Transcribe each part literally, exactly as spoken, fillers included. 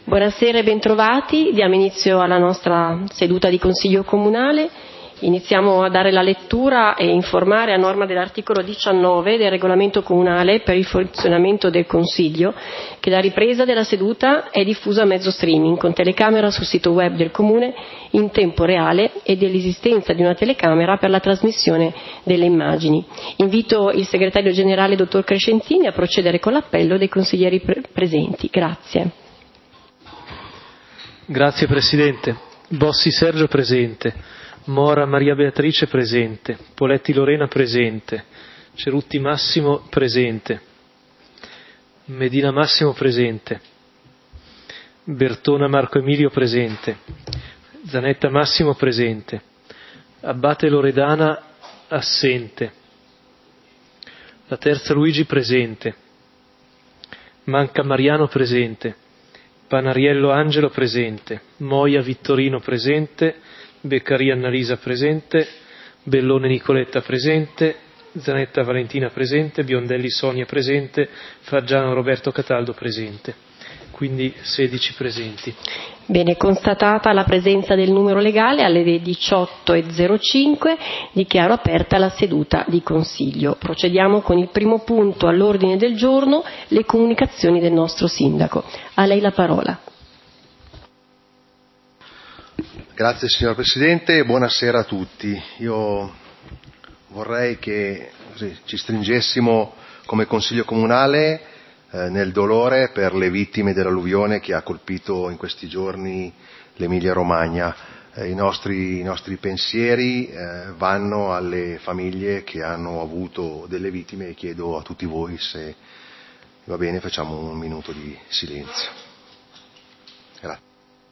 Buonasera e bentrovati. Diamo inizio alla nostra seduta di Consiglio Comunale. Iniziamo a dare la lettura e informare a norma dell'articolo diciannove del Regolamento Comunale per il funzionamento del Consiglio che la ripresa della seduta è diffusa a mezzo streaming con telecamera sul sito web del Comune in tempo reale e dell'esistenza di una telecamera per la trasmissione delle immagini. Invito il Segretario Generale, Dottor Crescentini, a procedere con l'appello dei consiglieri pre- presenti. Grazie. Grazie Presidente. Bossi Sergio presente, Mora Maria Beatrice presente, Poletti Lorena presente, Cerutti Massimo presente, Medina Massimo presente, Bertona Marco Emilio presente, Zanetta Massimo presente, Abbate Loredana assente, La Terza Luigi presente, Manca Mariano presente, Panariello Angelo presente, Moia Vittorino presente, Beccaria Annalisa presente, Bellone Nicoletta presente, Zanetta Valentina presente, Biondelli Sonia presente, Fargiano Roberto Cataldo presente. Quindi sedici presenti. Bene, constatata la presenza del numero legale, alle diciotto e zero cinque dichiaro aperta la seduta di Consiglio. Procediamo con il primo punto all'ordine del giorno, le comunicazioni del nostro Sindaco. A lei la parola. Grazie signor Presidente e buonasera a tutti. Io vorrei che così, ci stringessimo come Consiglio Comunale eh, nel dolore per le vittime dell'alluvione che ha colpito in questi giorni l'Emilia Romagna. Eh, i, nostri, I nostri pensieri eh, vanno alle famiglie che hanno avuto delle vittime e chiedo a tutti voi se va bene facciamo un minuto di silenzio. Grazie.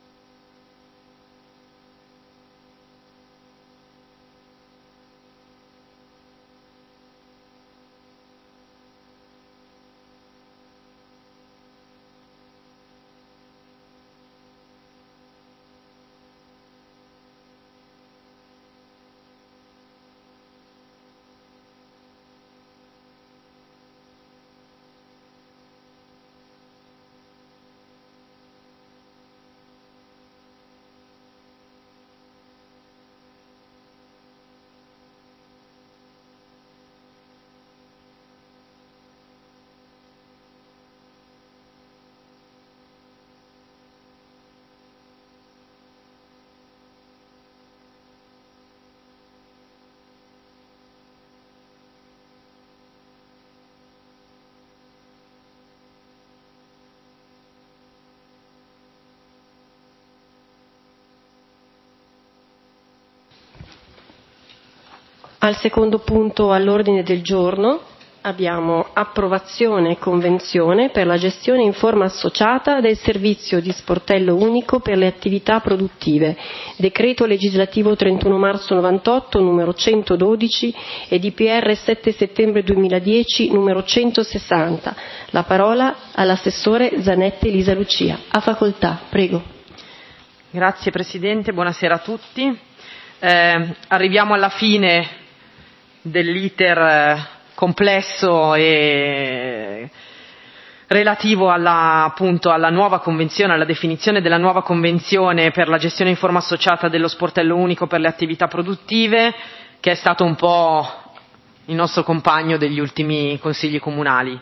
Al secondo punto all'ordine del giorno abbiamo approvazione e convenzione per la gestione in forma associata del servizio di sportello unico per le attività produttive, decreto legislativo trentuno marzo novantotto numero centododici e D P R sette settembre duemiladieci numero centosessanta. La parola all'assessore Zanetta Elisa Lucia. A facoltà, prego. Grazie Presidente, buonasera a tutti. Eh, arriviamo alla fine dell'iter complesso e relativo alla, appunto, alla nuova convenzione, alla definizione della nuova convenzione per la gestione in forma associata dello sportello unico per le attività produttive, che è stato un po' il nostro compagno degli ultimi consigli comunali.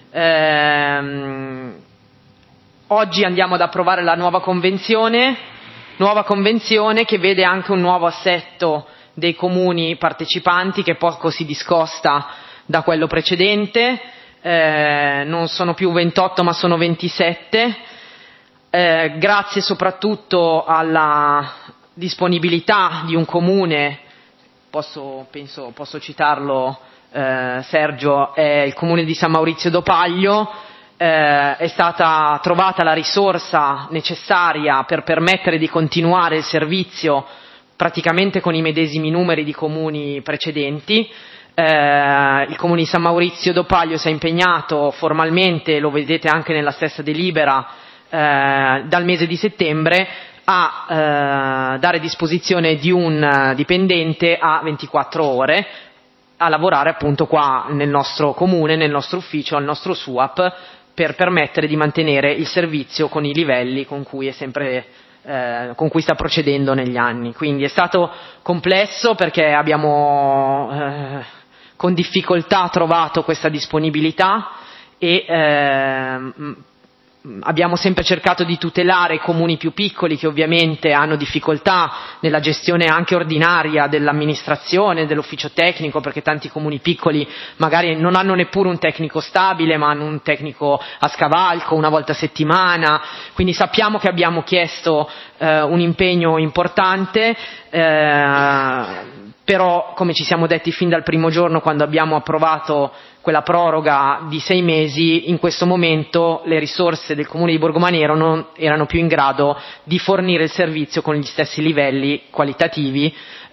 Ehm, oggi andiamo ad approvare la nuova convenzione, nuova convenzione che vede anche un nuovo assetto dei comuni partecipanti che poco si discosta da quello precedente, eh, non sono più ventotto ma sono ventisette, eh, grazie soprattutto alla disponibilità di un comune, posso, penso, posso citarlo eh, Sergio, è il comune di San Maurizio d'Opaglio, eh, è stata trovata la risorsa necessaria per permettere di continuare il servizio praticamente con i medesimi numeri di comuni precedenti. Eh, il comune di San Maurizio d'Opaglio si è impegnato formalmente, lo vedete anche nella stessa delibera, eh, dal mese di settembre a eh, dare disposizione di un dipendente a ventiquattro ore a lavorare appunto qua nel nostro comune, nel nostro ufficio, al nostro S U A P, per permettere di mantenere il servizio con i livelli con cui è sempre eh, con cui sta procedendo negli anni. Quindi è stato complesso perché abbiamo eh, con difficoltà trovato questa disponibilità e eh, abbiamo sempre cercato di tutelare i comuni più piccoli che ovviamente hanno difficoltà nella gestione anche ordinaria dell'amministrazione, dell'ufficio tecnico, perché tanti comuni piccoli magari non hanno neppure un tecnico stabile ma hanno un tecnico a scavalco una volta a settimana, quindi sappiamo che abbiamo chiesto eh, un impegno importante, eh, però come ci siamo detti fin dal primo giorno quando abbiamo approvato quella proroga di sei mesi, in questo momento le risorse del Comune di Borgomanero non erano più in grado di fornire il servizio con gli stessi livelli qualitativi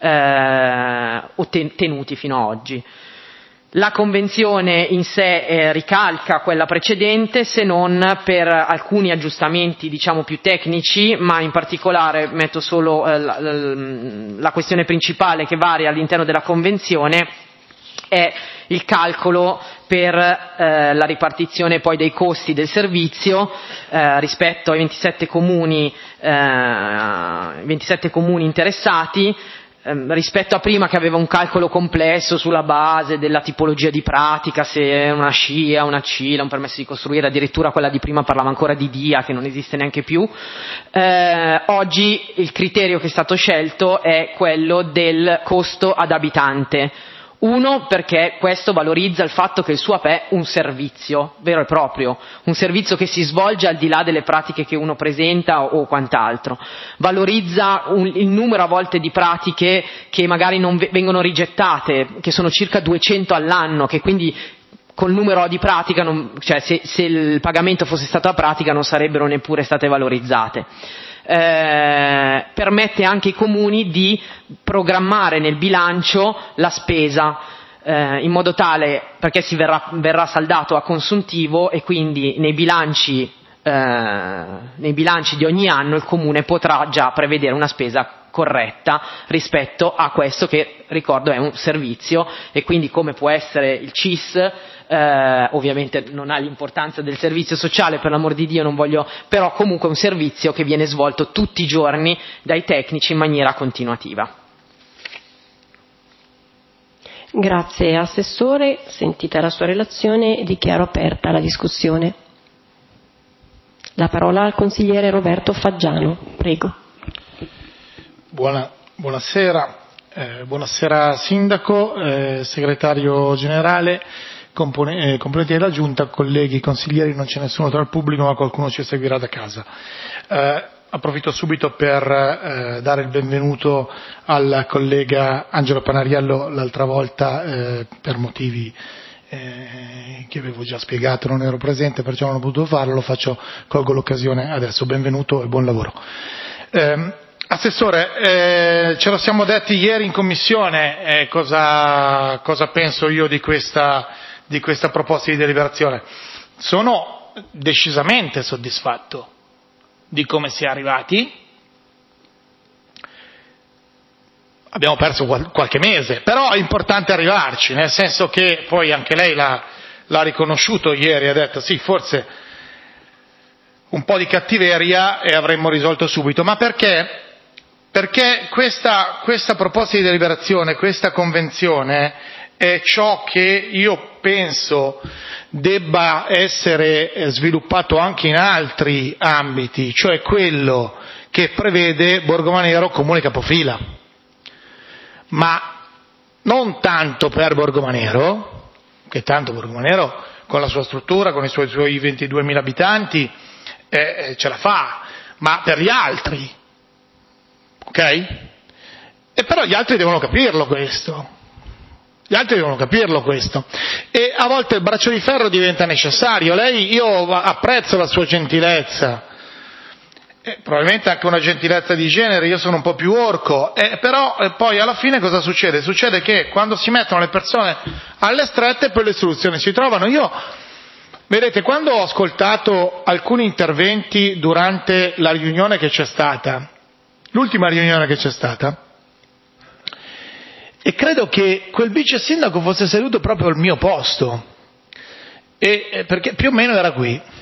eh, ottenuti fino ad oggi. La convenzione in sé eh, ricalca quella precedente, se non per alcuni aggiustamenti diciamo più tecnici, ma in particolare metto solo eh, la, la questione principale che varia all'interno della convenzione è il calcolo per eh, la ripartizione poi dei costi del servizio eh, rispetto ai ventisette comuni, eh, ventisette comuni interessati, eh, rispetto a prima che aveva un calcolo complesso sulla base della tipologia di pratica, se è una SCIA, una CILA, un permesso di costruire, addirittura quella di prima parlava ancora di D I A che non esiste neanche più. Eh, oggi il criterio che è stato scelto è quello del costo ad abitante. Uno, perché questo valorizza il fatto che il S U A P è un servizio vero e proprio, un servizio che si svolge al di là delle pratiche che uno presenta o, o quant'altro. Valorizza un, il numero a volte di pratiche che magari non v- vengono rigettate, che sono circa duecento all'anno, che quindi col numero di pratica, non, cioè se, se il pagamento fosse stato a pratica non sarebbero neppure state valorizzate. Eh, permette anche ai comuni di programmare nel bilancio la spesa eh, in modo tale perché si verrà, verrà saldato a consuntivo e quindi nei bilanci, eh, nei bilanci di ogni anno il comune potrà già prevedere una spesa corretta rispetto a questo che ricordo è un servizio e quindi come può essere il C I S. Eh, ovviamente non ha l'importanza del servizio sociale, per l'amor di Dio non voglio, però comunque è un servizio che viene svolto tutti i giorni dai tecnici in maniera continuativa. Grazie Assessore, sentita la sua relazione dichiaro aperta la discussione. La parola al consigliere Roberto Faggiano, prego. Buona, buonasera, eh, buonasera Sindaco, eh, Segretario Generale, Compone, eh, componenti della Giunta, colleghi, consiglieri, non c'è nessuno tra il pubblico ma qualcuno ci seguirà da casa. Eh, approfitto subito per eh, dare il benvenuto al collega Angelo Panariello, l'altra volta eh, per motivi eh, che avevo già spiegato non ero presente perciò non ho potuto farlo, lo faccio, colgo l'occasione adesso, benvenuto e buon lavoro. Eh, Assessore, eh, ce lo siamo detti ieri in commissione eh, cosa, cosa penso io di questa di questa proposta di deliberazione. Sono decisamente soddisfatto di come si è arrivati. Abbiamo perso qual- qualche mese, però è importante arrivarci, nel senso che poi anche lei l'ha, l'ha riconosciuto ieri, ha detto sì, forse un po' di cattiveria e avremmo risolto subito. Ma perché? Perché questa, questa proposta di deliberazione, questa convenzione è ciò che io penso debba essere sviluppato anche in altri ambiti, cioè quello che prevede Borgomanero comune capofila, ma non tanto per Borgomanero, che tanto Borgomanero con la sua struttura, con i suoi, suoi ventiduemila abitanti eh, ce la fa, ma per gli altri, ok? E però gli altri devono capirlo questo. Gli altri devono capirlo questo. E a volte il braccio di ferro diventa necessario. Lei, io apprezzo la sua gentilezza, eh, probabilmente anche una gentilezza di genere, io sono un po' più orco, eh, però eh, poi alla fine cosa succede? Succede che quando si mettono le persone alle strette poi le soluzioni si trovano. Io, vedete, quando ho ascoltato alcuni interventi durante la riunione che c'è stata, l'ultima riunione che c'è stata, e credo che quel vice sindaco fosse seduto proprio al mio posto, e, perché più o meno era qui.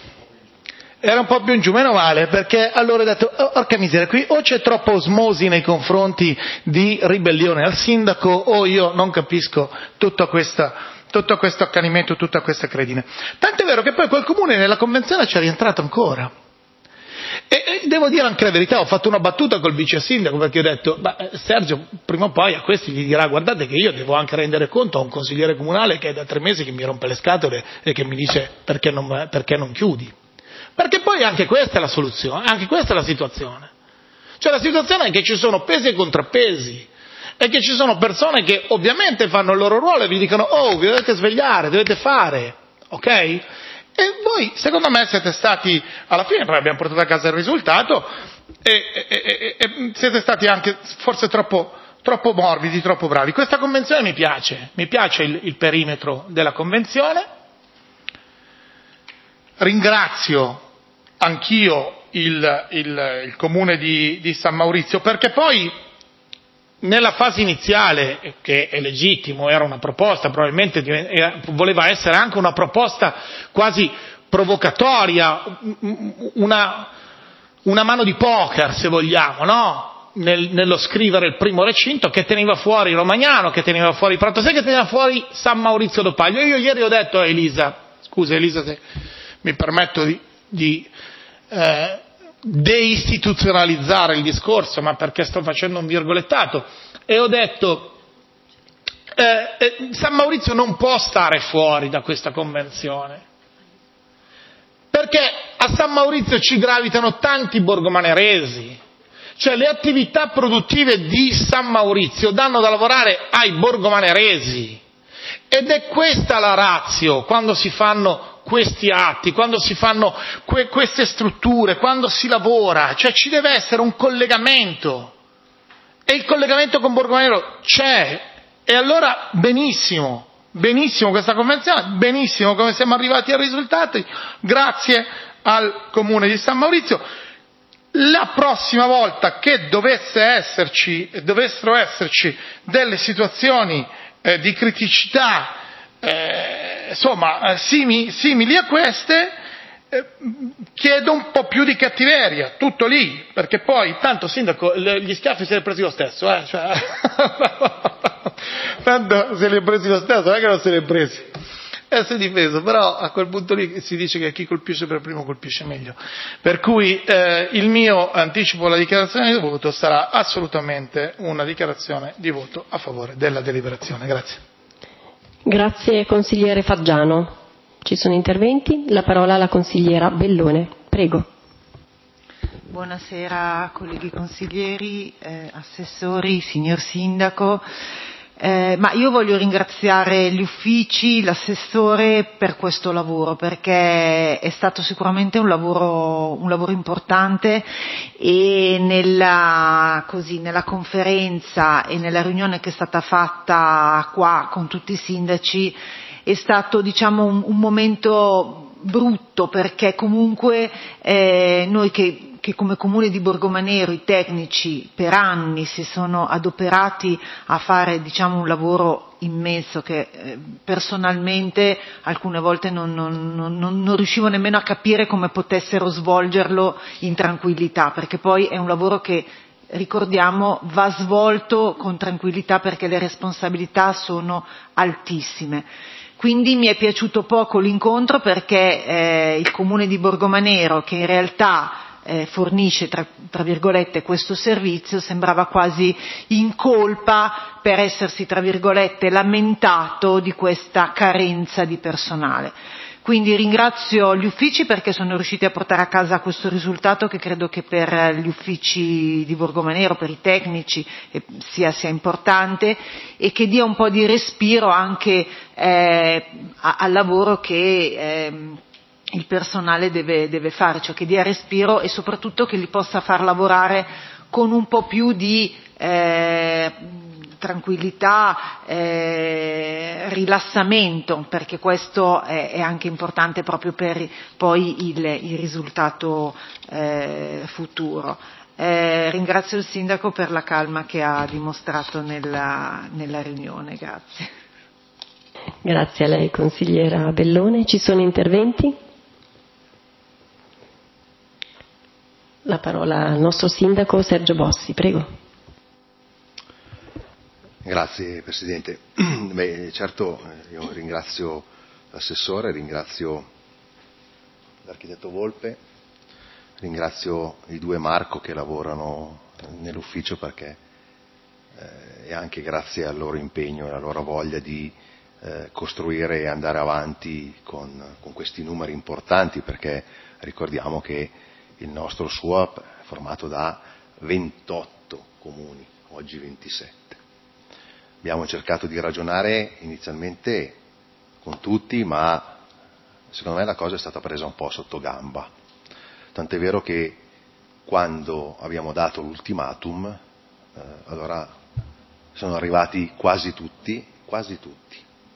era un po' più in giù, meno male, perché allora ho detto, oh, orca miseria, qui o c'è troppa osmosi nei confronti di ribellione al sindaco, o io non capisco tutta questa, tutto questo accanimento, tutta questa credine. Tant'è vero che poi quel comune nella convenzione ci è rientrato ancora. E, e devo dire anche la verità, ho fatto una battuta col vice sindaco, perché ho detto, ma Sergio prima o poi a questi gli dirà, guardate che io devo anche rendere conto a un consigliere comunale che è da tre mesi che mi rompe le scatole e che mi dice perché non, perché non chiudi. Perché poi anche questa è la soluzione, anche questa è la situazione. Cioè la situazione è che ci sono pesi e contrappesi e che ci sono persone che ovviamente fanno il loro ruolo e vi dicono oh, vi dovete svegliare, dovete fare, ok? E voi secondo me siete stati, alla fine poi abbiamo portato a casa il risultato e, e, e, e siete stati anche forse troppo, troppo morbidi, troppo bravi. Questa convenzione mi piace, mi piace il, il perimetro della convenzione. Ringrazio anch'io il, il, il comune di, di San Maurizio, perché poi nella fase iniziale, che è legittimo, era una proposta, probabilmente era, voleva essere anche una proposta quasi provocatoria, una, una mano di poker se vogliamo, no? Nel, nello scrivere il primo recinto che teneva fuori Romagnano, che teneva fuori Prato Sé, che teneva fuori San Maurizio d'Opaglio. Io ieri ho detto a Elisa, scusa Elisa se mi permetto di, di eh, deistituzionalizzare il discorso, ma perché sto facendo un virgolettato, e ho detto eh, eh, San Maurizio non può stare fuori da questa convenzione, perché a San Maurizio ci gravitano tanti borgomaneresi, cioè le attività produttive di San Maurizio danno da lavorare ai borgomaneresi, ed è questa la ratio quando si fanno questi atti, quando si fanno que- queste strutture, quando si lavora, cioè ci deve essere un collegamento, e il collegamento con Borgomanero c'è, e allora benissimo, benissimo questa convenzione, benissimo come siamo arrivati ai risultati, grazie al comune di San Maurizio. La prossima volta che dovesse esserci, dovessero esserci delle situazioni eh, di criticità Eh, insomma simili, simili a queste, eh, chiedo un po' più di cattiveria, tutto lì, perché poi tanto sindaco gli schiaffi se li ha presi lo stesso, eh? Cioè, tanto se li ha presi lo stesso, non è che non se li ha presi, eh, si è difeso, però a quel punto lì si dice che chi colpisce per primo colpisce meglio, per cui eh, il mio anticipo alla dichiarazione di voto sarà assolutamente una dichiarazione di voto a favore della deliberazione. Grazie. Grazie consigliere Faggiano. Ci sono interventi? La parola alla consigliera Bellone. Prego. Buonasera colleghi consiglieri, eh, assessori, signor sindaco. Eh, ma io voglio ringraziare gli uffici, l'assessore per questo lavoro, perché è stato sicuramente un lavoro, un lavoro importante, e nella, così, nella conferenza e nella riunione che è stata fatta qua con tutti i sindaci è stato, diciamo, un, un momento brutto, perché comunque eh, noi che che come comune di Borgomanero i tecnici per anni si sono adoperati a fare, diciamo, un lavoro immenso che eh, personalmente alcune volte non, non, non, non riuscivo nemmeno a capire come potessero svolgerlo in tranquillità, perché poi è un lavoro che, ricordiamo, va svolto con tranquillità perché le responsabilità sono altissime. Quindi mi è piaciuto poco l'incontro, perché eh, il comune di Borgomanero, che in realtà Eh, fornisce tra, tra virgolette questo servizio, sembrava quasi in colpa per essersi tra virgolette lamentato di questa carenza di personale. Quindi ringrazio gli uffici perché sono riusciti a portare a casa questo risultato, che credo che per gli uffici di Borgomanero, per i tecnici eh, sia, sia importante, e che dia un po' di respiro anche eh, a, al lavoro che eh, il personale deve, deve fare, cioè che dia respiro e soprattutto che li possa far lavorare con un po' più di eh, tranquillità, eh, rilassamento, perché questo è, è anche importante proprio per poi il, il risultato eh, futuro. Eh, ringrazio il sindaco per la calma che ha dimostrato nella, nella riunione, grazie. Grazie a lei consigliera Bellone. Ci sono interventi? parola al nostro sindaco Sergio Bossi, prego. Grazie Presidente. Beh, certo, io ringrazio l'assessore, ringrazio l'architetto Volpe, ringrazio i due Marco che lavorano nell'ufficio perché eh, e anche grazie al loro impegno e alla loro voglia di eh, costruire e andare avanti con, con questi numeri importanti, perché ricordiamo che il nostro S U A P è formato da ventotto comuni, oggi ventisette. Abbiamo cercato di ragionare inizialmente con tutti, ma secondo me la cosa è stata presa un po' sotto gamba. Tant'è vero che quando abbiamo dato l'ultimatum, eh, allora sono arrivati quasi tutti, quasi tutti,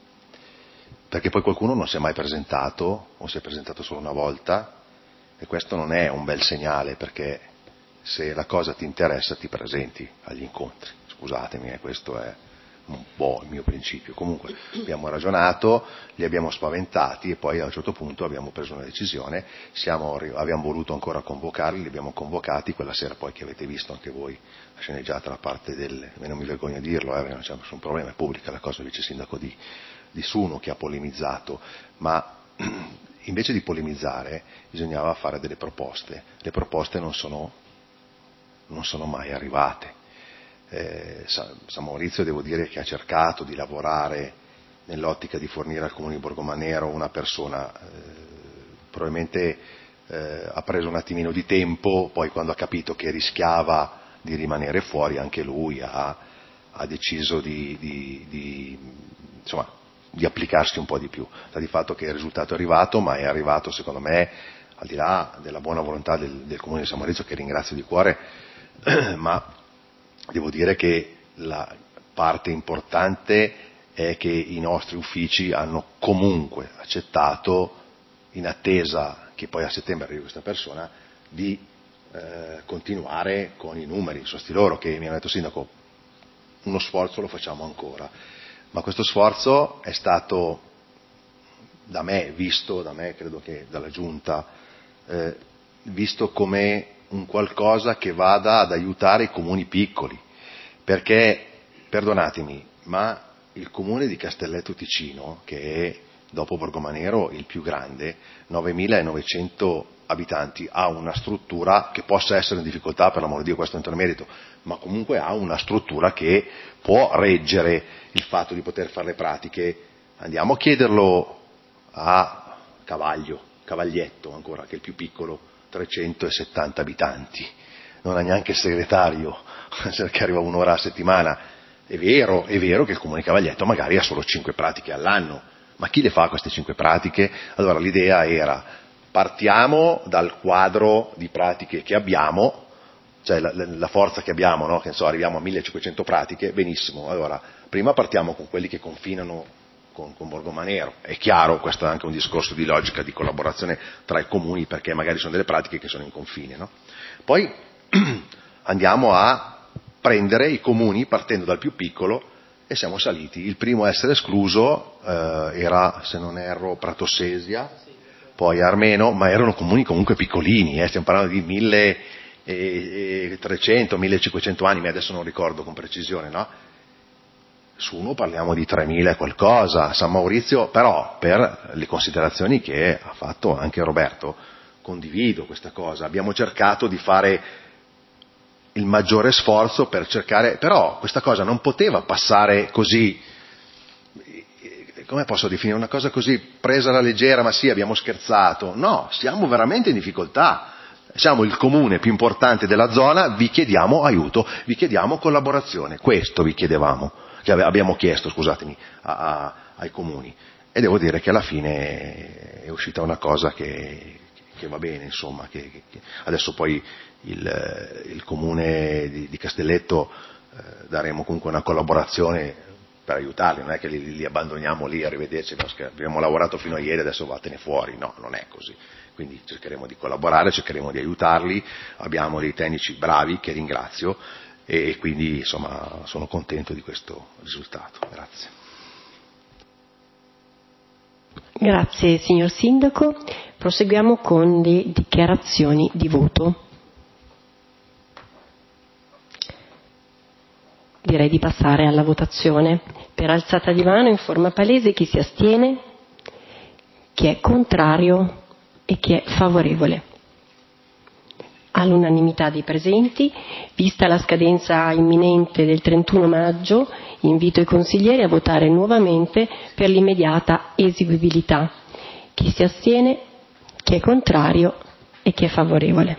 perché poi qualcuno non si è mai presentato o si è presentato solo una volta, e questo non è un bel segnale, perché se la cosa ti interessa ti presenti agli incontri. Scusatemi, eh, questo è un po' il mio principio. Comunque abbiamo ragionato, li abbiamo spaventati e poi a un certo punto abbiamo preso una decisione, siamo, abbiamo voluto ancora convocarli, li abbiamo convocati quella sera poi che avete visto anche voi la sceneggiata da parte del, non mi vergogno a dirlo, eh, non c'è nessun problema, è pubblica la cosa, il vice sindaco di, di Suno che ha polemizzato, ma invece di polemizzare bisognava fare delle proposte, le proposte non sono, non sono mai arrivate. Eh, San Maurizio devo dire che ha cercato di lavorare nell'ottica di fornire al Comune di Borgomanero una persona, eh, probabilmente eh, ha preso un attimino di tempo, poi quando ha capito che rischiava di rimanere fuori anche lui ha, ha deciso di, di, di, insomma, di applicarsi un po' di più. Sta di fatto che il risultato è arrivato, ma è arrivato secondo me al di là della buona volontà del, del Comune di San Maurizio, che ringrazio di cuore, ma devo dire che la parte importante è che i nostri uffici hanno comunque accettato, in attesa che poi a settembre arrivi questa persona, di eh, continuare con i numeri. So sti loro che mi hanno detto: sindaco, uno sforzo lo facciamo ancora, ma questo sforzo è stato da me visto, da me credo che dalla Giunta, eh, visto come un qualcosa che vada ad aiutare i comuni piccoli, perché, perdonatemi, ma il comune di Castelletto Ticino, che è dopo Borgomanero il più grande, novemilanovecento abitanti, ha una struttura che possa essere in difficoltà, per l'amor di Dio, questo è un intermerito, ma comunque ha una struttura che può reggere il fatto di poter fare le pratiche. Andiamo a chiederlo a Cavaglio, Cavaglietto ancora, che è il più piccolo, trecentosettanta abitanti, non ha neanche il segretario, perché arriva un'ora a settimana. È vero, è vero che il comune di Cavaglietto magari ha solo cinque pratiche all'anno, ma chi le fa queste cinque pratiche? Allora l'idea era: partiamo dal quadro di pratiche che abbiamo, cioè la, la forza che abbiamo, no? Che so, arriviamo a millecinquecento pratiche, benissimo, allora prima partiamo con quelli che confinano con, con Borgomanero. È chiaro, questo è anche un discorso di logica, di collaborazione tra i comuni, perché magari sono delle pratiche che sono in confine, no? Poi andiamo a prendere i comuni partendo dal più piccolo e siamo saliti. Il primo a essere escluso eh, era, se non erro, Pratossesia, poi Armeno, ma erano comuni comunque piccolini, eh, stiamo parlando di milletrecento millecinquecento anime, adesso non ricordo con precisione, no? Su uno parliamo di tremila e qualcosa. San Maurizio, però, per le considerazioni che ha fatto anche Roberto, condivido questa cosa, abbiamo cercato di fare il maggiore sforzo per cercare, però questa cosa non poteva passare così, come posso definire, una cosa così presa alla leggera, ma sì, abbiamo scherzato. No, siamo veramente in difficoltà, siamo il comune più importante della zona, vi chiediamo aiuto, vi chiediamo collaborazione, questo vi chiedevamo, che abbiamo chiesto, scusatemi, a, a, ai comuni, e devo dire che alla fine è uscita una cosa che, che va bene, insomma, che, che adesso poi il, il comune di, di Castelletto eh, daremo comunque una collaborazione per aiutarli, non è che li, li abbandoniamo lì, arrivederci, abbiamo lavorato fino a ieri, adesso vattene fuori, no, non è così. Quindi cercheremo di collaborare, cercheremo di aiutarli, abbiamo dei tecnici bravi che ringrazio e quindi insomma sono contento di questo risultato. Grazie. Grazie signor Sindaco. Proseguiamo con le dichiarazioni di voto. Sì, grazie Presidente. Io ringrazio il Comune di Borgomanero per il lavoro che sta facendo, Grazie signor Sindaco. Proseguiamo con le dichiarazioni di voto. direi di passare alla votazione. Per alzata di mano in forma palese chi si astiene, chi è contrario e chi è favorevole. All'unanimità dei presenti, vista la scadenza imminente del trentuno maggio, invito i consiglieri a votare nuovamente per l'immediata eseguibilità. Chi si astiene, chi è contrario e chi è favorevole.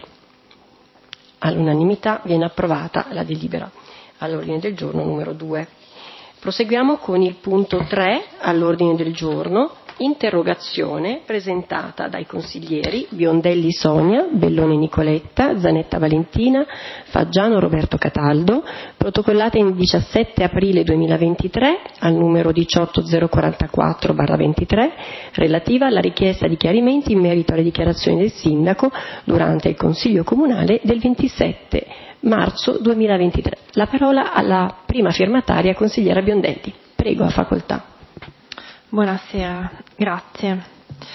All'unanimità viene approvata la delibera all'ordine del giorno numero due. Proseguiamo con il punto tre all'ordine del giorno, interrogazione presentata dai consiglieri Biondelli Sonia, Bellone Nicoletta, Zanetta Valentina, Faggiano Roberto Cataldo, protocollata in diciassette aprile duemilaventitré al numero diciotto zero quarantaquattro barra ventitré, relativa alla richiesta di chiarimenti in merito alle dichiarazioni del sindaco durante il Consiglio Comunale del ventisette marzo duemilaventitré. La parola alla prima firmataria, consigliera Biondelli. Prego, a facoltà. Buonasera, grazie.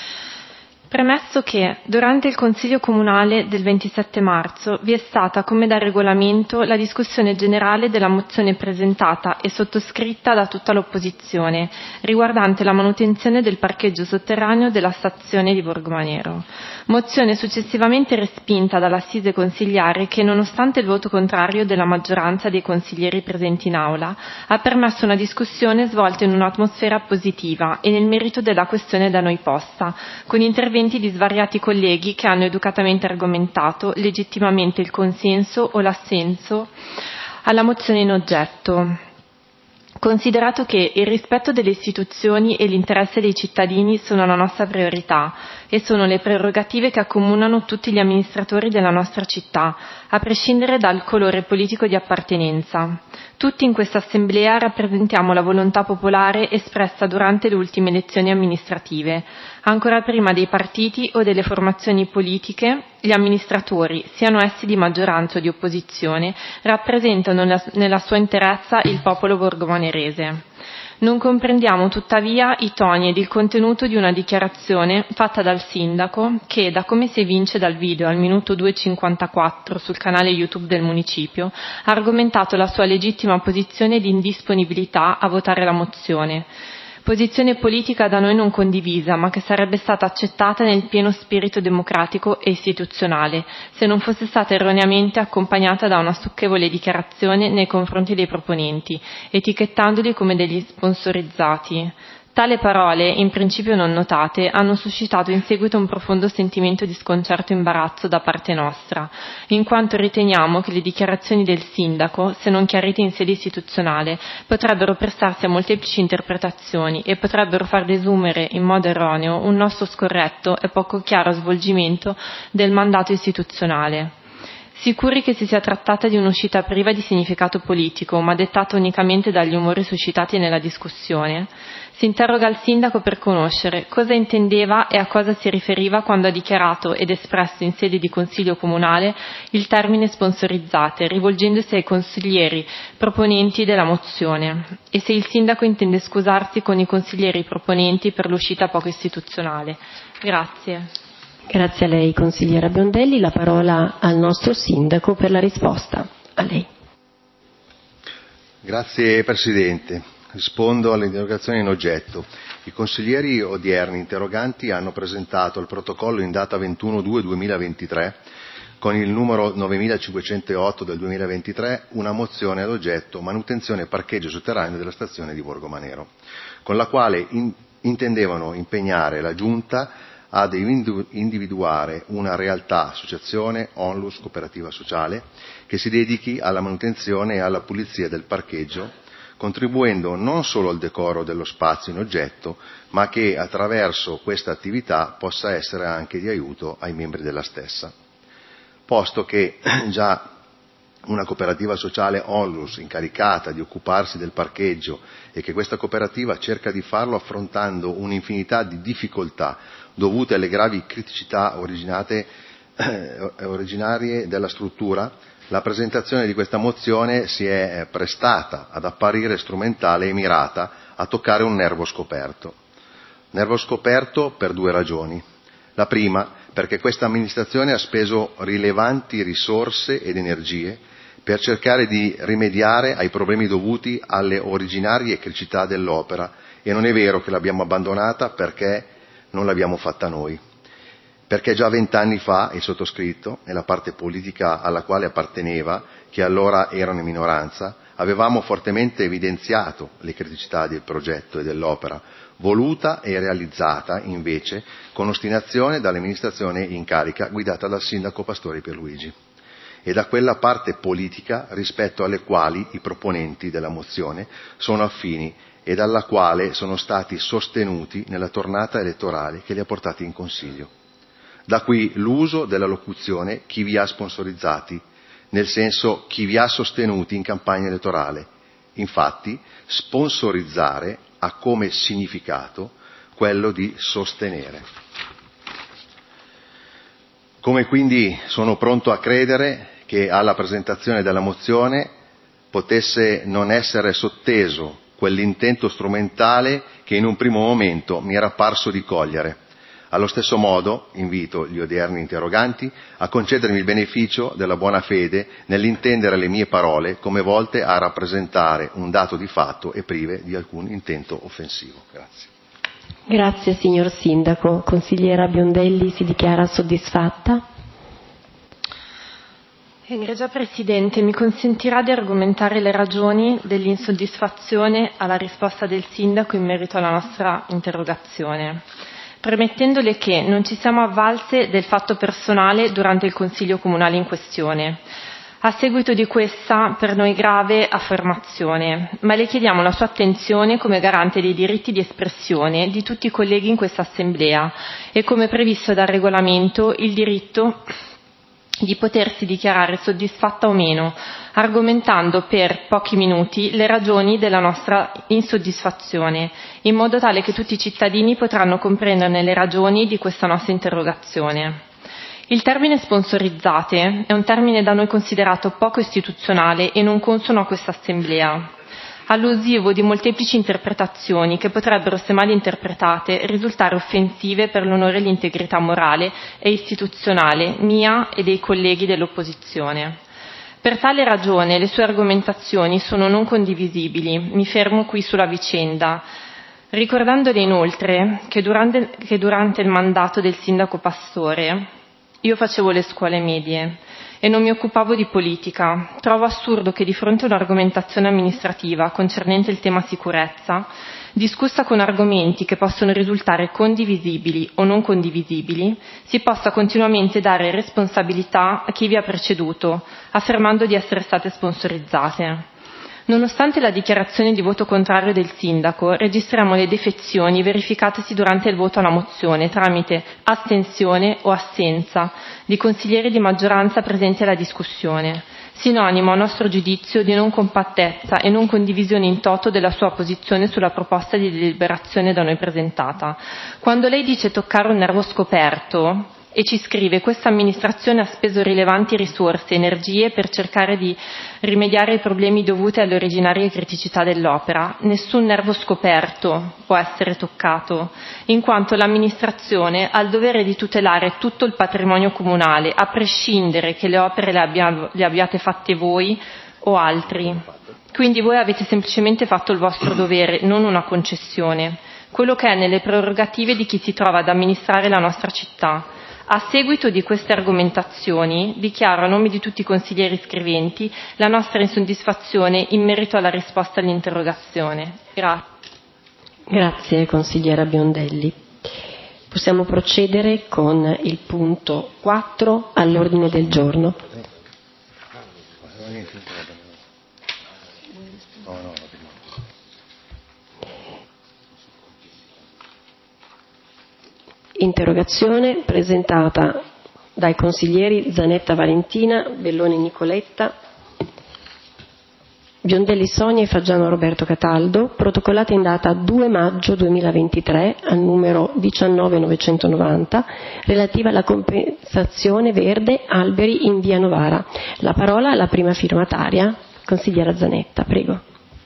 Premesso che durante il Consiglio Comunale del ventisette marzo vi è stata, come da regolamento, la discussione generale della mozione presentata e sottoscritta da tutta l'opposizione riguardante la manutenzione del parcheggio sotterraneo della stazione di Borgomanero. Mozione successivamente respinta dall'assise consigliare che, nonostante il voto contrario della maggioranza dei consiglieri presenti in aula, ha permesso una discussione svolta in un'atmosfera positiva e nel merito della questione da noi posta, con interventi di svariati colleghi che hanno educatamente argomentato legittimamente il consenso o l'assenso alla mozione in oggetto. Considerato che il rispetto delle istituzioni e l'interesse dei cittadini sono la nostra priorità e sono le prerogative che accomunano tutti gli amministratori della nostra città, a prescindere dal colore politico di appartenenza. Tutti in questa assemblea rappresentiamo la volontà popolare espressa durante le ultime elezioni amministrative. Ancora prima dei partiti o delle formazioni politiche, gli amministratori, siano essi di maggioranza o di opposizione, rappresentano nella, nella sua interezza il popolo borgomanerese. Non comprendiamo tuttavia i toni ed il contenuto di una dichiarazione fatta dal sindaco che, da come si evince dal video al minuto due e cinquantaquattro sul canale YouTube del municipio, ha argomentato la sua legittima posizione di indisponibilità a votare la mozione. Posizione politica da noi non condivisa, ma che sarebbe stata accettata nel pieno spirito democratico e istituzionale, se non fosse stata erroneamente accompagnata da una stucchevole dichiarazione nei confronti dei proponenti, etichettandoli come degli sponsorizzati. Tale parole, in principio non notate, hanno suscitato in seguito un profondo sentimento di sconcerto e imbarazzo da parte nostra, in quanto riteniamo che le dichiarazioni del sindaco, se non chiarite in sede istituzionale, potrebbero prestarsi a molteplici interpretazioni e potrebbero far desumere in modo erroneo un nostro scorretto e poco chiaro svolgimento del mandato istituzionale. Sicuri che si sia trattata di un'uscita priva di significato politico, ma dettata unicamente dagli umori suscitati nella discussione, si interroga il sindaco per conoscere cosa intendeva e a cosa si riferiva quando ha dichiarato ed espresso in sede di consiglio comunale il termine sponsorizzate, rivolgendosi ai consiglieri proponenti della mozione, e se il sindaco intende scusarsi con i consiglieri proponenti per l'uscita poco istituzionale. Grazie. Grazie a lei, consigliera Biondelli. La parola al nostro sindaco per la risposta. A lei. Grazie Presidente. Rispondo alle interrogazioni in oggetto. I consiglieri odierni interroganti hanno presentato il protocollo in data ventuno due duemilaventitré con il numero novemilacinquecentootto del duemilaventitré una mozione ad oggetto manutenzione parcheggio sotterraneo della stazione di Borgomanero, con la quale in, intendevano impegnare la Giunta ad individuare una realtà, associazione, onlus, cooperativa sociale, che si dedichi alla manutenzione e alla pulizia del parcheggio, contribuendo non solo al decoro dello spazio in oggetto, ma che attraverso questa attività possa essere anche di aiuto ai membri della stessa. Posto che già una cooperativa sociale onlus incaricata di occuparsi del parcheggio e che questa cooperativa cerca di farlo affrontando un'infinità di difficoltà dovute alle gravi criticità originate, eh, originarie della struttura, la presentazione di questa mozione si è prestata ad apparire strumentale e mirata a toccare un nervo scoperto. Nervo scoperto per due ragioni. La prima, perché questa amministrazione ha speso rilevanti risorse ed energie per cercare di rimediare ai problemi dovuti alle originarie criticità dell'opera, e non è vero che l'abbiamo abbandonata perché non l'abbiamo fatta noi, perché già vent'anni fa il sottoscritto e la parte politica alla quale apparteneva, che allora erano in minoranza, avevamo fortemente evidenziato le criticità del progetto e dell'opera, voluta e realizzata invece con ostinazione dall'amministrazione in carica guidata dal sindaco Pastore Pierluigi, e da quella parte politica rispetto alle quali i proponenti della mozione sono affini e dalla quale sono stati sostenuti nella tornata elettorale che li ha portati in Consiglio. Da qui l'uso della locuzione chi vi ha sponsorizzati, nel senso chi vi ha sostenuti in campagna elettorale. Infatti, sponsorizzare ha come significato quello di sostenere. Come quindi sono pronto a credere che alla presentazione della mozione potesse non essere sotteso quell'intento strumentale che in un primo momento mi era parso di cogliere. Allo stesso modo invito gli odierni interroganti a concedermi il beneficio della buona fede nell'intendere le mie parole come volte a rappresentare un dato di fatto e prive di alcun intento offensivo. Grazie. Grazie signor Sindaco. Consigliera Biondelli si dichiara soddisfatta? Egregia Presidente, mi consentirà di argomentare le ragioni dell'insoddisfazione alla risposta del Sindaco in merito alla nostra interrogazione, premettendole che non ci siamo avvalse del fatto personale durante il Consiglio Comunale in questione, a seguito di questa per noi grave affermazione, ma le chiediamo la sua attenzione come garante dei diritti di espressione di tutti i colleghi in questa Assemblea e come previsto dal regolamento il diritto di potersi dichiarare soddisfatta o meno, argomentando per pochi minuti le ragioni della nostra insoddisfazione, in modo tale che tutti i cittadini potranno comprenderne le ragioni di questa nostra interrogazione. Il termine sponsorizzate è un termine da noi considerato poco istituzionale e non consono a questa Assemblea, allusivo di molteplici interpretazioni che potrebbero, se mal interpretate, risultare offensive per l'onore e l'integrità morale e istituzionale mia e dei colleghi dell'opposizione. Per tale ragione le sue argomentazioni sono non condivisibili, mi fermo qui sulla vicenda, ricordandole inoltre che durante, che durante il mandato del sindaco Pastore io facevo le scuole medie e non mi occupavo di politica. Trovo assurdo che di fronte a un'argomentazione amministrativa concernente il tema sicurezza, discussa con argomenti che possono risultare condivisibili o non condivisibili, si possa continuamente dare responsabilità a chi vi ha preceduto, affermando di essere state sponsorizzate. Nonostante la dichiarazione di voto contrario del sindaco, registriamo le defezioni verificatesi durante il voto alla mozione tramite astensione o assenza di consiglieri di maggioranza presenti alla discussione, sinonimo a nostro giudizio di non compattezza e non condivisione in toto della sua posizione sulla proposta di deliberazione da noi presentata. Quando lei dice toccare un nervo scoperto e ci scrive questa amministrazione ha speso rilevanti risorse e energie per cercare di rimediare ai problemi dovuti alle originarie criticità dell'opera, nessun nervo scoperto può essere toccato, in quanto l'amministrazione ha il dovere di tutelare tutto il patrimonio comunale, a prescindere che le opere le, abbia, le abbiate fatte voi o altri. Quindi voi avete semplicemente fatto il vostro dovere, non una concessione, quello che è nelle prerogative di chi si trova ad amministrare la nostra città. A seguito di queste argomentazioni, dichiaro a nome di tutti i consiglieri scriventi la nostra insoddisfazione in merito alla risposta all'interrogazione. Grazie. Grazie consigliera Biondelli. Possiamo procedere con il punto quattro all'ordine del giorno. Interrogazione presentata dai consiglieri Zanetta Valentina, Bellone Nicoletta, Biondelli Sonia e Faggiano Roberto Cataldo, protocollata in data due maggio duemilaventitré al numero diciannove novecentonovanta, relativa alla compensazione verde alberi in via Novara. La parola alla prima firmataria, consigliera Zanetta, prego.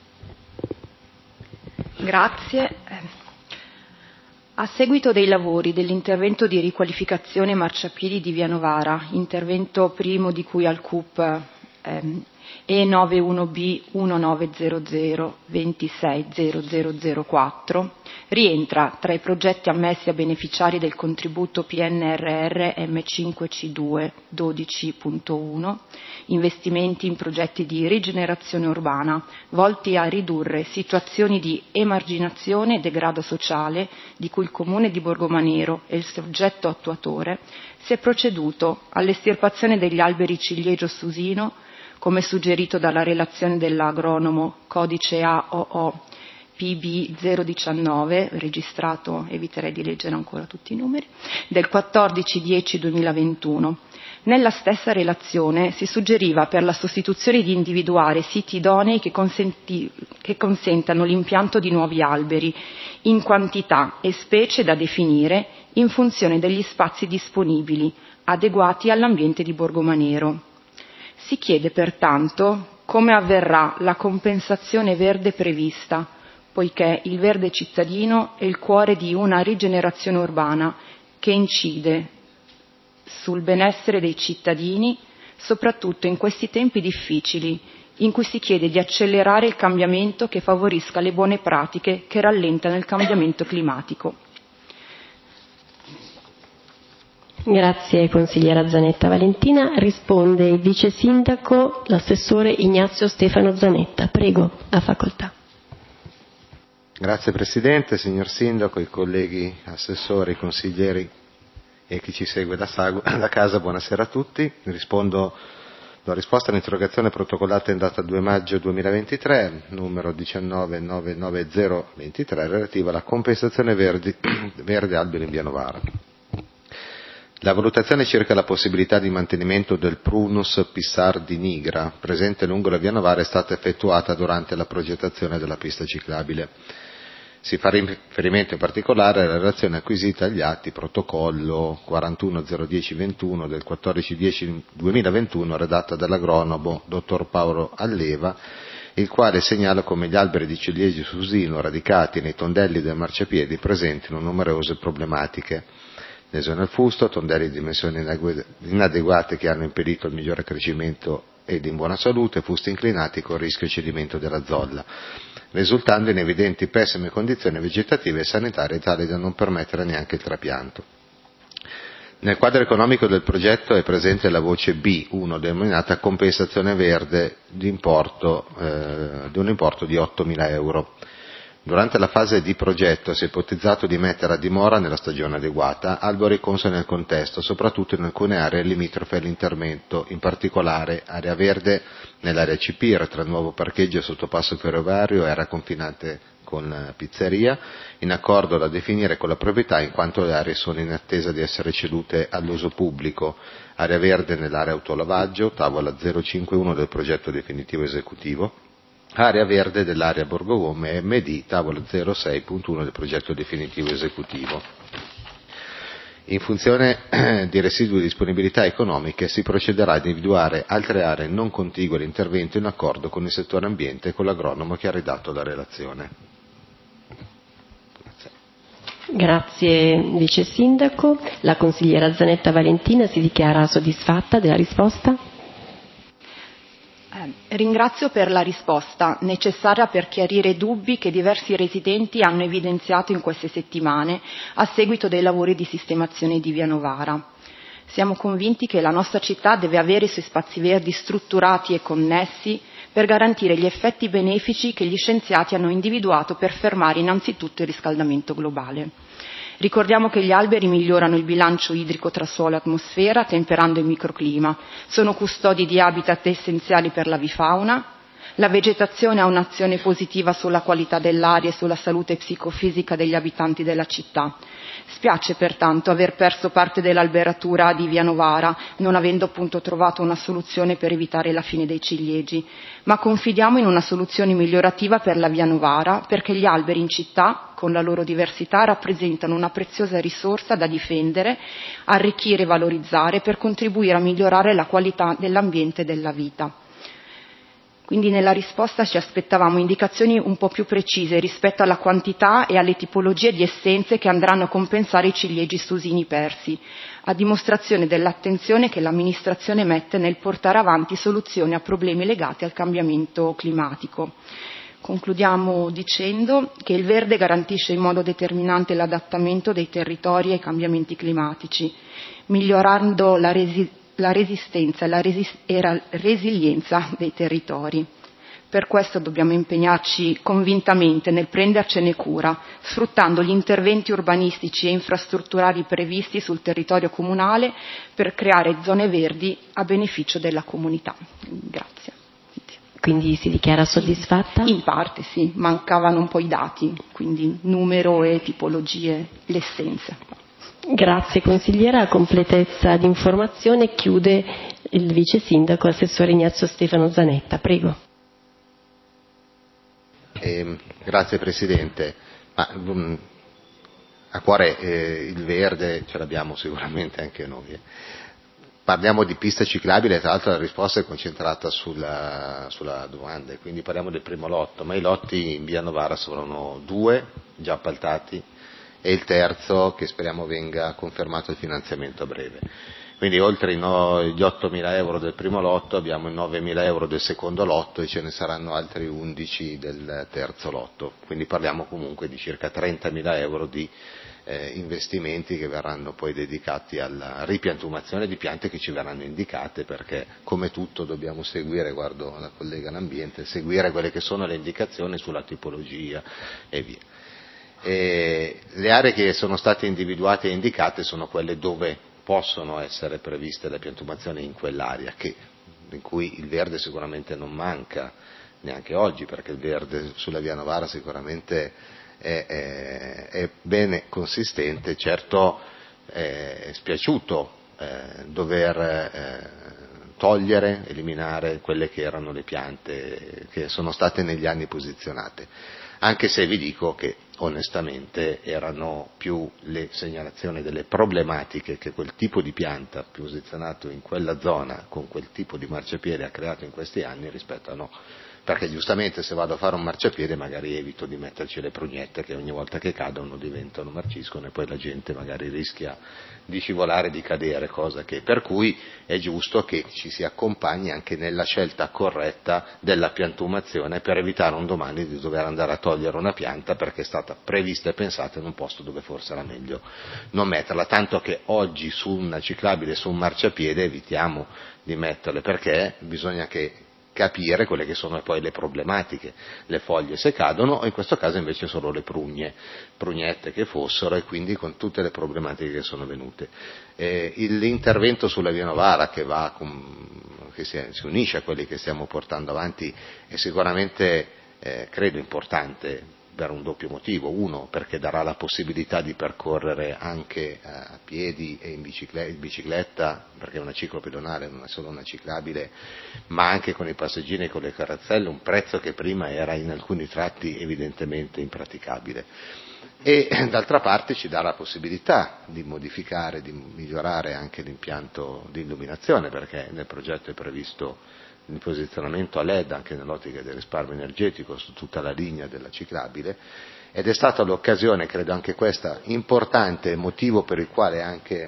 Grazie. A seguito dei lavori dell'intervento di riqualificazione marciapiedi di via Novara, intervento primo di cui al C U P ehm, E novantuno B millenovecento ventisei zero zero zero quattro, rientra tra i progetti ammessi a beneficiari del contributo P N R R M cinque C due dodici punto uno, investimenti in progetti di rigenerazione urbana volti a ridurre situazioni di emarginazione e degrado sociale di cui il Comune di Borgomanero e il soggetto attuatore si è proceduto all'estirpazione degli alberi ciliegio-susino, come suggerito dalla relazione dell'agronomo codice A O O P B zero diciannove, registrato, eviterei di leggere ancora tutti i numeri, del quattordici dieci duemilaventuno. Nella stessa relazione si suggeriva per la sostituzione di individuare siti idonei che, consenti, che consentano l'impianto di nuovi alberi in quantità e specie da definire in funzione degli spazi disponibili, adeguati all'ambiente di Borgomanero. Si chiede pertanto come avverrà la compensazione verde prevista, poiché il verde cittadino è il cuore di una rigenerazione urbana che incide sul benessere dei cittadini, soprattutto in questi tempi difficili, in cui si chiede di accelerare il cambiamento che favorisca le buone pratiche che rallentano il cambiamento climatico. Grazie consigliera Zanetta. Valentina, risponde il vice sindaco, l'assessore Ignazio Stefano Zanetta. Prego, la facoltà. Grazie Presidente, signor Sindaco, i colleghi assessori, i consiglieri e chi ci segue da, da casa, buonasera a tutti. Rispondo, do risposta all'interrogazione protocollata in data due maggio duemilaventitré, numero diciannove nove nove zero ventitré, relativa alla compensazione verdi, verde alberi in via Novara. La valutazione circa la possibilità di mantenimento del Prunus pissardi nigra, presente lungo la via Novara, è stata effettuata durante la progettazione della pista ciclabile. Si fa riferimento in particolare alla relazione acquisita agli atti protocollo quarantuno zero dieci ventuno del quattordici dieci duemilaventuno, redatta dall'agronomo dottor Paolo Alleva, il quale segnala come gli alberi di ciliegio susino radicati nei tondelli del marciapiedi presentino numerose problematiche. Lesione al fusto, tondelli di dimensioni inadeguate che hanno impedito il migliore crescimento ed in buona salute, fusti inclinati con rischio cedimento della zolla, risultando in evidenti pessime condizioni vegetative e sanitarie tali da non permettere neanche il trapianto. Nel quadro economico del progetto è presente la voce B uno denominata compensazione verde di, importo, eh, di un importo di ottomila euro. Durante la fase di progetto si è ipotizzato di mettere a dimora, nella stagione adeguata, alberi consoni al contesto, soprattutto in alcune aree limitrofe all'intervento, in particolare area verde nell'area C P R, tra il nuovo parcheggio e sottopasso ferroviario e area confinante con pizzeria, in accordo da definire con la proprietà in quanto le aree sono in attesa di essere cedute all'uso pubblico. Area verde nell'area autolavaggio, tavola zero cinquantuno del progetto definitivo esecutivo. Area verde dell'area Borgogome M D, tavola zero sei punto uno del progetto definitivo esecutivo. In funzione di residui di disponibilità economiche si procederà a individuare altre aree non contigue all'intervento in accordo con il settore ambiente e con l'agronomo che ha redatto la relazione. Grazie. Grazie Vice Sindaco. La consigliera Zanetta Valentina si dichiara soddisfatta della risposta? Eh, ringrazio per la risposta, necessaria per chiarire dubbi che diversi residenti hanno evidenziato in queste settimane a seguito dei lavori di sistemazione di via Novara. Siamo convinti che la nostra città deve avere i suoi spazi verdi strutturati e connessi per garantire gli effetti benefici che gli scienziati hanno individuato per fermare innanzitutto il riscaldamento globale. Ricordiamo che gli alberi migliorano il bilancio idrico tra suolo e atmosfera, temperando il microclima, sono custodi di habitat essenziali per l'avifauna, la vegetazione ha un'azione positiva sulla qualità dell'aria e sulla salute psicofisica degli abitanti della città. Spiace pertanto aver perso parte dell'alberatura di via Novara, non avendo appunto trovato una soluzione per evitare la fine dei ciliegi, ma confidiamo in una soluzione migliorativa per la via Novara, perché gli alberi in città, con la loro diversità, rappresentano una preziosa risorsa da difendere, arricchire e valorizzare per contribuire a migliorare la qualità dell'ambiente e della vita. Quindi nella risposta ci aspettavamo indicazioni un po' più precise rispetto alla quantità e alle tipologie di essenze che andranno a compensare i ciliegi susini persi, a dimostrazione dell'attenzione che l'amministrazione mette nel portare avanti soluzioni a problemi legati al cambiamento climatico. Concludiamo dicendo che il verde garantisce in modo determinante l'adattamento dei territori ai cambiamenti climatici, migliorando la resi- la resistenza e la, resis- e la resilienza dei territori. Per questo dobbiamo impegnarci convintamente nel prendercene cura, sfruttando gli interventi urbanistici e infrastrutturali previsti sul territorio comunale per creare zone verdi a beneficio della comunità. Grazie. Quindi si dichiara soddisfatta? In parte sì, mancavano un po' i dati, quindi numero e tipologie, le essenze. Grazie consigliera, a completezza di informazione chiude il vice sindaco assessore Ignazio Stefano Zanetta, prego. Eh, grazie Presidente. Ma, um, a cuore eh, il verde ce l'abbiamo sicuramente anche noi. Eh. Parliamo di piste ciclabili, tra l'altro la risposta è concentrata sulla, sulla domanda, quindi parliamo del primo lotto, ma i lotti in via Novara sono due già appaltati e il terzo che speriamo venga confermato il finanziamento a breve. Quindi oltre gli ottomila euro del primo lotto abbiamo i novemila euro del secondo lotto e ce ne saranno altri undici del terzo lotto, quindi parliamo comunque di circa trentamila euro di eh, investimenti che verranno poi dedicati alla ripiantumazione di piante che ci verranno indicate, perché come tutto dobbiamo seguire, guardo la collega l'ambiente, seguire quelle che sono le indicazioni sulla tipologia e via. E le aree che sono state individuate e indicate sono quelle dove possono essere previste le piantumazioni in quell'area, che, in cui il verde sicuramente non manca neanche oggi, perché il verde sulla via Novara sicuramente è, è, è bene consistente. Certo è spiaciuto eh, dover eh, togliere, eliminare quelle che erano le piante che sono state negli anni posizionate, anche se vi dico che onestamente erano più le segnalazioni delle problematiche che quel tipo di pianta posizionato in quella zona con quel tipo di marciapiede ha creato in questi anni rispetto a no, perché giustamente se vado a fare un marciapiede magari evito di metterci le prugnette che ogni volta che cadono diventano, marciscono e poi la gente magari rischia di scivolare, di cadere, cosa che, per cui è giusto che ci si accompagni anche nella scelta corretta della piantumazione per evitare un domani di dover andare a togliere una pianta perché è stata prevista e pensata in un posto dove forse era meglio non metterla, tanto che oggi su una ciclabile, su un marciapiede evitiamo di metterle, perché bisogna che capire quelle che sono poi le problematiche, le foglie se cadono, o in questo caso invece solo le prugne, prugnette che fossero, e quindi con tutte le problematiche che sono venute. Eh, l'intervento sulla via Novara che, va con, che si, si unisce a quelli che stiamo portando avanti è sicuramente, eh, credo, importante per un doppio motivo: uno, perché darà la possibilità di percorrere anche a piedi e in bicicletta, in bicicletta, perché è una ciclopedonale, non è solo una ciclabile, ma anche con i passeggini e con le carrozzelle, un prezzo che prima era in alcuni tratti evidentemente impraticabile. E d'altra parte ci dà la possibilità di modificare, di migliorare anche l'impianto di illuminazione, perché nel progetto è previsto il posizionamento a L E D anche nell'ottica del risparmio energetico su tutta la linea della ciclabile, ed è stata l'occasione, credo anche questa importante, motivo per il quale anche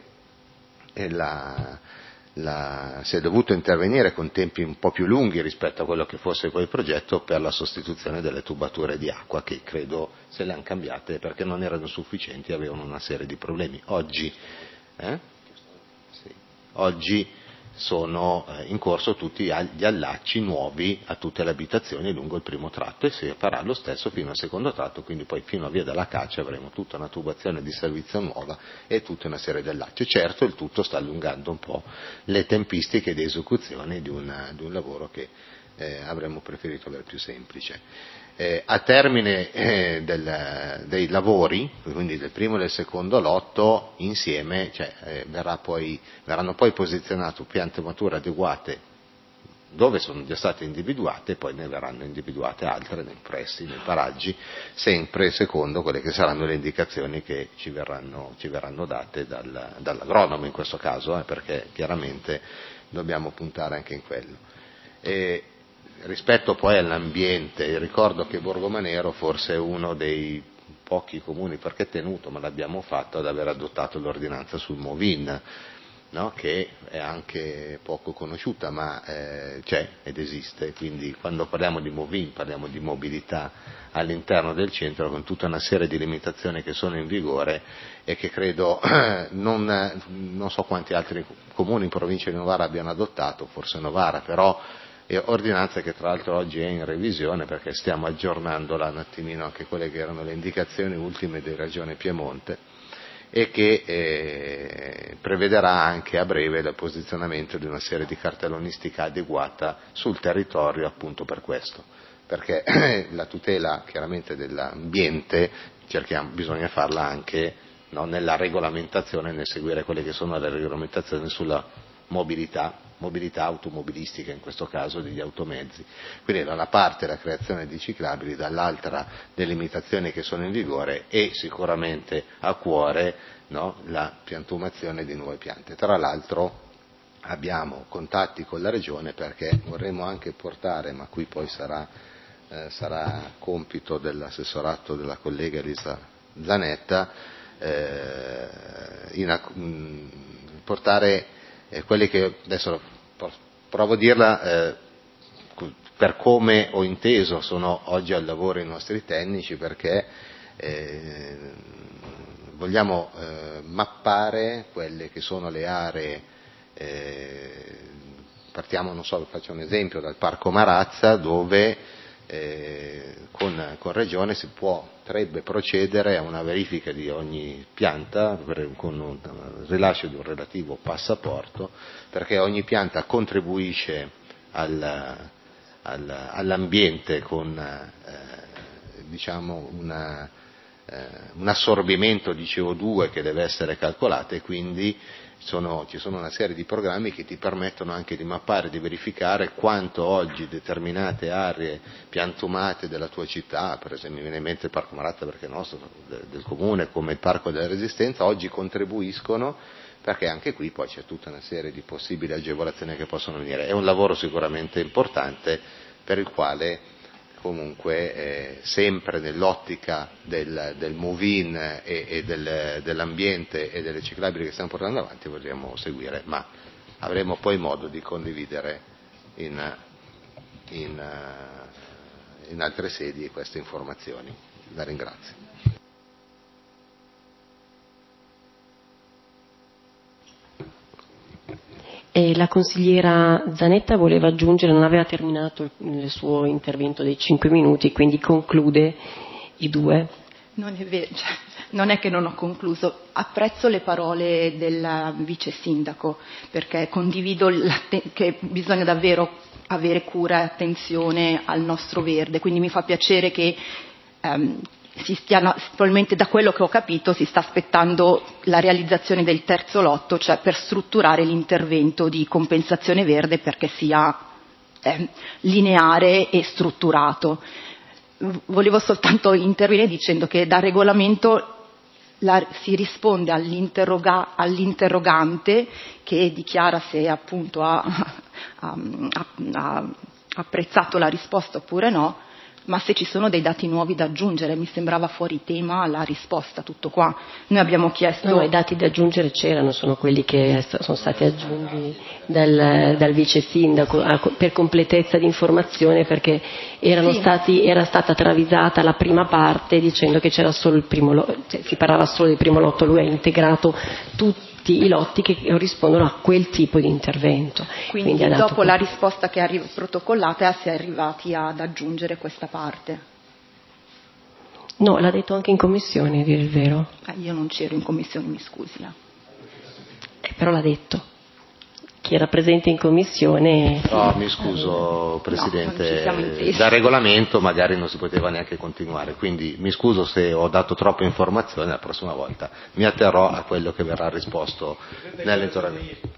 la, la, si è dovuto intervenire con tempi un po' più lunghi rispetto a quello che fosse quel progetto, per la sostituzione delle tubature di acqua, che credo se le hanno cambiate perché non erano sufficienti, avevano una serie di problemi. Oggi, eh? sì. Oggi sono in corso tutti gli allacci nuovi a tutte le abitazioni lungo il primo tratto, e si farà lo stesso fino al secondo tratto, quindi poi fino a via della Caccia avremo tutta una tubazione di servizio nuova e tutta una serie di allacci. Certo, il tutto sta allungando un po' le tempistiche di esecuzione di, una, di un lavoro che eh, avremmo preferito avere più semplice. Eh, a termine eh, del, dei lavori, quindi del primo e del secondo lotto, insieme cioè, eh, verrà poi, verranno poi posizionate piante mature adeguate dove sono già state individuate, e poi ne verranno individuate altre nei pressi, nei paraggi, sempre secondo quelle che saranno le indicazioni che ci verranno, ci verranno date dal, dall'agronomo in questo caso, eh, perché chiaramente dobbiamo puntare anche in quello. E, rispetto poi all'ambiente, ricordo che Borgomanero forse è uno dei pochi comuni, perché è tenuto, ma l'abbiamo fatto, ad aver adottato l'ordinanza sul Movin, no? Che è anche poco conosciuta, ma eh, c'è ed esiste, quindi quando parliamo di Movin parliamo di mobilità all'interno del centro, con tutta una serie di limitazioni che sono in vigore e che credo non, non so quanti altri comuni in provincia di Novara abbiano adottato, forse Novara, però è ordinanza che tra l'altro oggi è in revisione, perché stiamo aggiornandola un attimino anche quelle che erano le indicazioni ultime di Regione Piemonte, e che eh, prevederà anche a breve il posizionamento di una serie di cartellonistica adeguata sul territorio, appunto per questo, perché la tutela chiaramente dell'ambiente cerchiamo, bisogna farla anche, no, nella regolamentazione, nel seguire quelle che sono le regolamentazioni sulla mobilità, mobilità automobilistica in questo caso degli automezzi. Quindi da una parte la creazione di ciclabili, dall'altra le limitazioni che sono in vigore e sicuramente a cuore, no, la piantumazione di nuove piante. Tra l'altro abbiamo contatti con la Regione, perché vorremmo anche portare, ma qui poi sarà, eh, sarà compito dell'assessorato della collega Elisa Zanetta, eh, in, mh, portare eh, quelli che adesso provo a dirla eh, per come ho inteso, sono oggi al lavoro i nostri tecnici, perché eh, vogliamo eh, mappare quelle che sono le aree, eh, partiamo, non so, faccio un esempio, dal Parco Marazza, dove eh, con, con Regione si potrebbe procedere a una verifica di ogni pianta per, con un rilascio di un relativo passaporto, perché ogni pianta contribuisce al, al, all'ambiente con eh, diciamo una, eh, un assorbimento di C O due che deve essere calcolato, e quindi sono, ci sono una serie di programmi che ti permettono anche di mappare, di verificare quanto oggi determinate aree piantumate della tua città, per esempio mi viene in mente il Parco Marazza perché è nostro, del, del comune, come il Parco della Resistenza, oggi contribuiscono, perché anche qui poi c'è tutta una serie di possibili agevolazioni che possono venire. È un lavoro sicuramente importante, per il quale comunque eh, sempre nell'ottica del, del move-in e, e del, dell'ambiente e delle ciclabili che stiamo portando avanti vogliamo seguire, ma avremo poi modo di condividere in, in, in altre sedi queste informazioni. La ringrazio. E la consigliera Zanetta voleva aggiungere, non aveva terminato il, il suo intervento dei cinque minuti, quindi conclude i due. Non è vero, cioè, non è che non ho concluso, apprezzo le parole del vice sindaco, perché condivido che bisogna davvero avere cura e attenzione al nostro verde, quindi mi fa piacere che ehm, si stia, probabilmente da quello che ho capito si sta aspettando la realizzazione del terzo lotto, cioè per strutturare l'intervento di compensazione verde perché sia eh, lineare e strutturato. Volevo soltanto intervenire dicendo che dal regolamento la, si risponde all'interroga, all'interrogante che dichiara se appunto ha, ha, ha apprezzato la risposta oppure no, ma se ci sono dei dati nuovi da aggiungere, mi sembrava fuori tema la risposta, tutto qua. Noi abbiamo chiesto... No, i dati da aggiungere c'erano, sono quelli che sono stati aggiunti dal, dal vice sindaco per completezza di informazione, perché erano sì. stati, era stata travisata la prima parte dicendo che c'era solo il primo lotto, cioè si parlava solo del primo lotto, lui ha integrato tutti i lotti che corrispondono a quel tipo di intervento. Quindi, Quindi dopo dato... la risposta che è arri- protocollata si è arrivati ad aggiungere questa parte. No, l'ha detto anche in commissione, a dire il vero. Eh, io non c'ero in commissione, mi scusi. Eh, però l'ha detto. Chi era presente in commissione... No, mi scuso Presidente, no, dal regolamento magari non si poteva neanche continuare, quindi mi scuso se ho dato troppe informazioni, la prossima volta mi atterrò a quello che verrà risposto nell'intervento.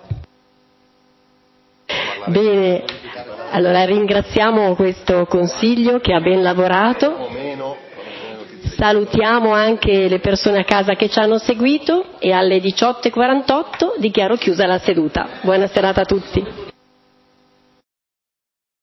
Bene, allora ringraziamo questo Consiglio che ha ben lavorato. Salutiamo anche le persone a casa che ci hanno seguito e alle diciotto e quarantotto dichiaro chiusa la seduta. Buona serata a tutti.